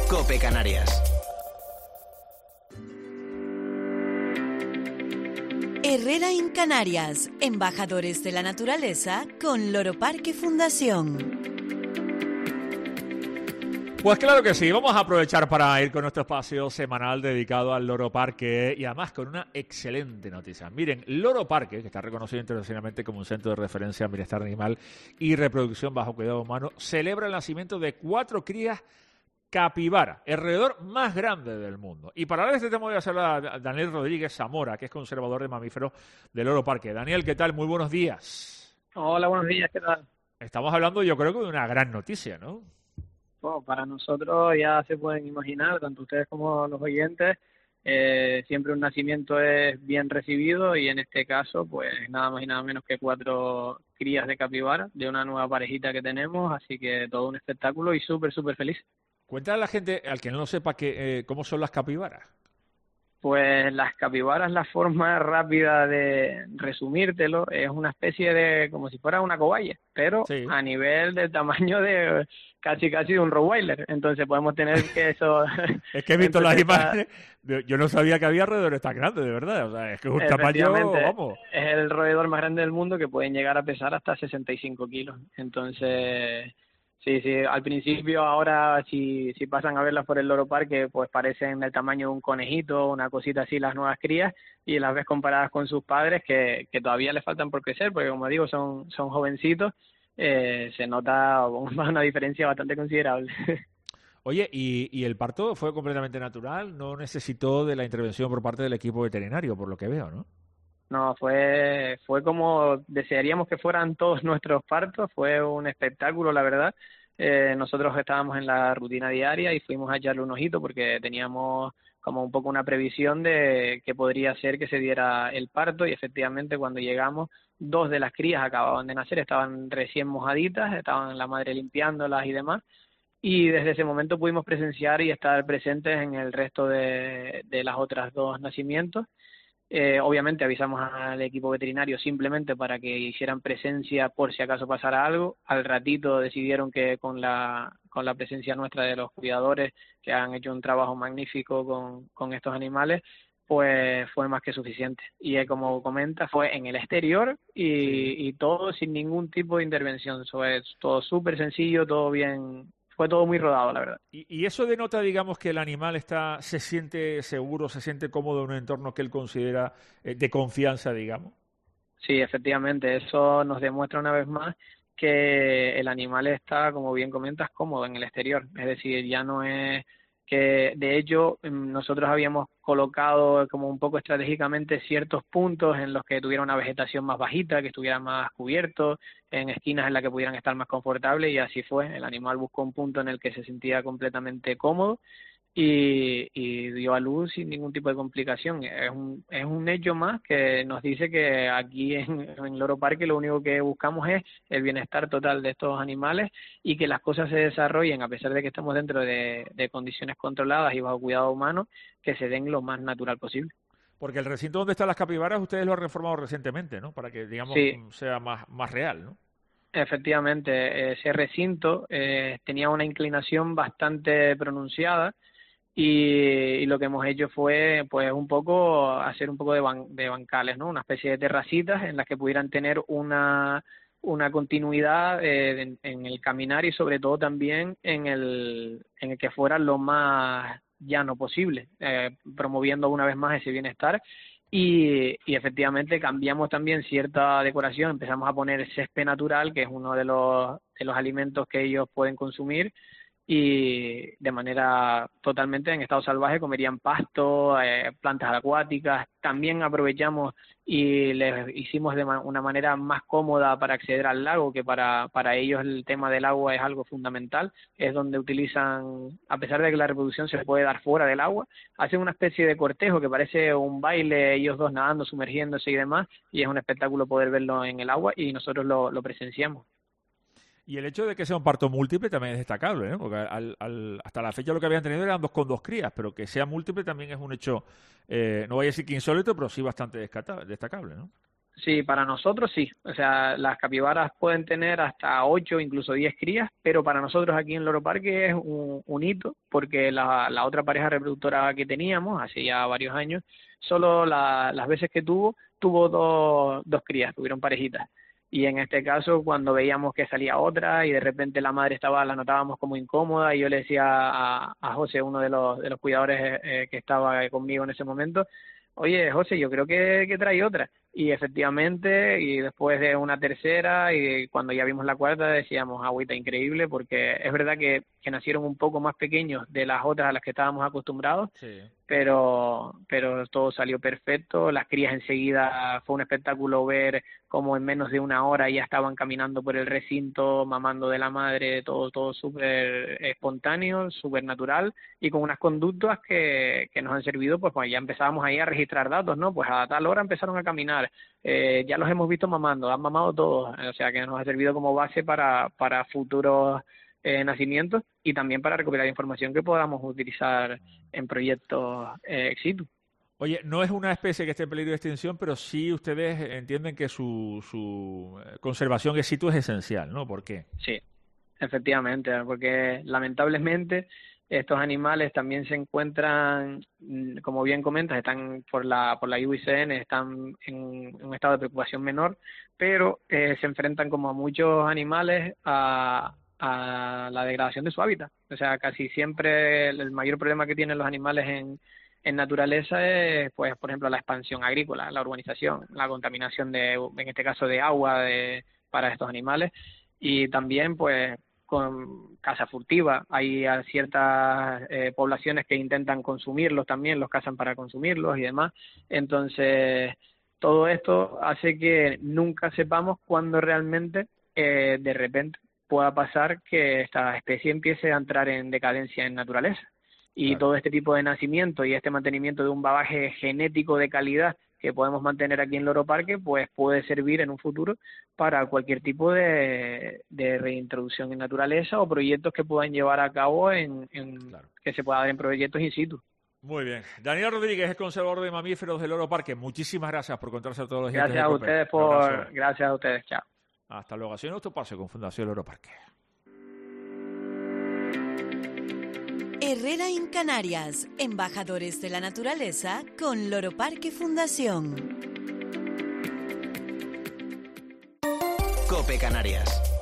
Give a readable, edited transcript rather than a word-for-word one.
COPE Canarias. Herrera en Canarias, embajadores de la naturaleza con Loro Parque Fundación. Pues claro que sí, vamos a aprovechar para ir con nuestro espacio semanal dedicado al Loro Parque y además con una excelente noticia. Miren, Loro Parque, que está reconocido internacionalmente como un centro de referencia en bienestar animal y reproducción bajo cuidado humano, celebra el nacimiento de 4 crías capibara, el roedor más grande del mundo. Y para hablar de este tema voy a hacer a Daniel Rodríguez Zamora, que es conservador de mamíferos del Loro Parque. Daniel, ¿qué tal? Muy buenos días. Hola, buenos días, ¿qué tal? Estamos hablando, yo creo que de una gran noticia, ¿no? Bueno, para nosotros ya se pueden imaginar, tanto ustedes como los oyentes, siempre un nacimiento es bien recibido y en este caso, pues nada más y nada menos que 4 crías de capibara de una nueva parejita que tenemos, así que todo un espectáculo y súper feliz. Cuéntale a la gente, al que no lo sepa, cómo son las capibaras. Pues las capibaras, la forma rápida de resumírtelo, es una especie de, como si fuera una cobaya, pero Sí. a nivel del tamaño de casi de un Rottweiler. Entonces podemos tener que eso... Es que he visto las Entonces, imágenes, yo no sabía que había roedores tan grandes, de verdad. O sea, es que es un tamaño, vamos. Es el roedor más grande del mundo que pueden llegar a pesar hasta 65 kilos. Entonces... Sí, al principio, ahora si pasan a verlas por el Loro Parque, pues parecen del tamaño de un conejito, una cosita así las nuevas crías, y las ves comparadas con sus padres que todavía les faltan por crecer, porque como digo, son jovencitos, se nota una diferencia bastante considerable. Oye, ¿y el parto fue completamente natural? ¿No necesitó de la intervención por parte del equipo veterinario, por lo que veo, no? No, fue como desearíamos que fueran todos nuestros partos, fue un espectáculo, la verdad. Nosotros estábamos en la rutina diaria y fuimos a echarle un ojito porque teníamos como un poco una previsión de que podría ser que se diera el parto y efectivamente cuando llegamos 2 de las crías acababan de nacer, estaban recién mojaditas, estaban la madre limpiándolas y demás. Y desde ese momento pudimos presenciar y estar presentes en el resto de las otras 2 nacimientos. Obviamente avisamos al equipo veterinario simplemente para que hicieran presencia por si acaso pasara algo. Al ratito decidieron que con la presencia nuestra de los cuidadores que han hecho un trabajo magnífico con estos animales, pues fue más que suficiente. Y como comenta, fue en el exterior y todo sin ningún tipo de intervención. Fue todo súper sencillo, todo bien. Fue todo muy rodado, la verdad. Y eso denota, digamos, que el animal se siente seguro, se siente cómodo en un entorno que él considera de confianza, digamos. Sí, efectivamente, eso nos demuestra una vez más que el animal está, como bien comentas, cómodo en el exterior. Es decir, ya no es que, de hecho, nosotros habíamos colocado como un poco estratégicamente ciertos puntos en los que tuviera una vegetación más bajita, que estuviera más cubierto, en esquinas en las que pudieran estar más confortables y así fue. El animal buscó un punto en el que se sentía completamente cómodo y dio a luz sin ningún tipo de complicación. Es un hecho más que nos dice que aquí en Loro Parque lo único que buscamos es el bienestar total de estos animales y que las cosas se desarrollen, a pesar de que estamos dentro de condiciones controladas y bajo cuidado humano, que se den lo más natural posible. Porque el recinto donde están las capibaras ustedes lo han reformado recientemente, ¿no? Para que, digamos, Sí. sea más real, ¿no? Efectivamente, ese recinto tenía una inclinación bastante pronunciada y lo que hemos hecho fue pues un poco hacer un poco de bancales, ¿no? Una especie de terracitas en las que pudieran tener una continuidad en el caminar y sobre todo también en el que fuera lo más llano posible, promoviendo una vez más ese bienestar. Y efectivamente cambiamos también cierta decoración, empezamos a poner césped natural, que es uno de los alimentos que ellos pueden consumir, y de manera totalmente en estado salvaje comerían pasto, plantas acuáticas. También aprovechamos y les hicimos de una manera más cómoda para acceder al lago, que para ellos el tema del agua es algo fundamental. Es donde utilizan, a pesar de que la reproducción se puede dar fuera del agua, hacen una especie de cortejo que parece un baile, ellos dos nadando, sumergiéndose y demás, y es un espectáculo poder verlo en el agua y nosotros lo presenciamos. Y el hecho de que sea un parto múltiple también es destacable, ¿no? Porque hasta la fecha lo que habían tenido eran 2 con 2 crías, pero que sea múltiple también es un hecho, no voy a decir que insólito, pero sí bastante destacable, ¿no? Sí, para nosotros sí. O sea, las capibaras pueden tener hasta 8, incluso 10 crías, pero para nosotros aquí en Loro Parque es un hito, porque la otra pareja reproductora que teníamos, hace ya varios años, solo las veces que tuvo dos crías, tuvieron parejitas. Y en este caso, cuando veíamos que salía otra y de repente la madre la notábamos como incómoda, y yo le decía a José, uno de los cuidadores que estaba conmigo en ese momento, oye, José, yo creo que trae otra. Y efectivamente, y después de una tercera, y cuando ya vimos la cuarta, decíamos, agüita, increíble, porque es verdad que nacieron un poco más pequeños de las otras a las que estábamos acostumbrados, Sí. pero todo salió perfecto. Las crías enseguida, fue un espectáculo ver cómo en menos de una hora ya estaban caminando por el recinto, mamando de la madre, todo súper espontáneo, súper natural, y con unas conductas que nos han servido, pues ya empezábamos ahí a registrar datos, ¿no? Pues a tal hora empezaron a caminar, ya los hemos visto mamando, han mamado todos, o sea que nos ha servido como base para futuros nacimientos, y también para recopilar información que podamos utilizar en proyectos ex situ. Oye, no es una especie que esté en peligro de extinción, pero sí ustedes entienden que su conservación ex situ es esencial, ¿no? ¿Por qué? Sí, efectivamente, porque lamentablemente estos animales también se encuentran, como bien comentas, están por la IUCN, están en un estado de preocupación menor, pero se enfrentan, como a muchos animales, a la degradación de su hábitat. O sea, casi siempre el mayor problema que tienen los animales en naturaleza es, pues, por ejemplo, la expansión agrícola, la urbanización, la contaminación en este caso, de agua para estos animales, y también, pues, con caza furtiva. Hay ciertas poblaciones que intentan consumirlos también, los cazan para consumirlos y demás. Entonces, todo esto hace que nunca sepamos cuándo realmente, de repente, pueda pasar que esta especie empiece a entrar en decadencia en naturaleza. Y Claro. todo este tipo de nacimiento y este mantenimiento de un bagaje genético de calidad que podemos mantener aquí en Loro Parque, pues puede servir en un futuro para cualquier tipo de reintroducción en naturaleza, o proyectos que puedan llevar a cabo Claro. que se pueda dar en proyectos in situ. Muy bien. Daniel Rodríguez es conservador de mamíferos del Loro Parque. Muchísimas gracias por contarse a todos los oyentes Gracias de a COPE. ustedes Un abrazo. gracias a ustedes, chao. Hasta luego. Ha sido nuestro pase con Fundación Loro Parque. Herrera en Canarias, embajadores de la naturaleza con Loro Parque Fundación. COPE Canarias.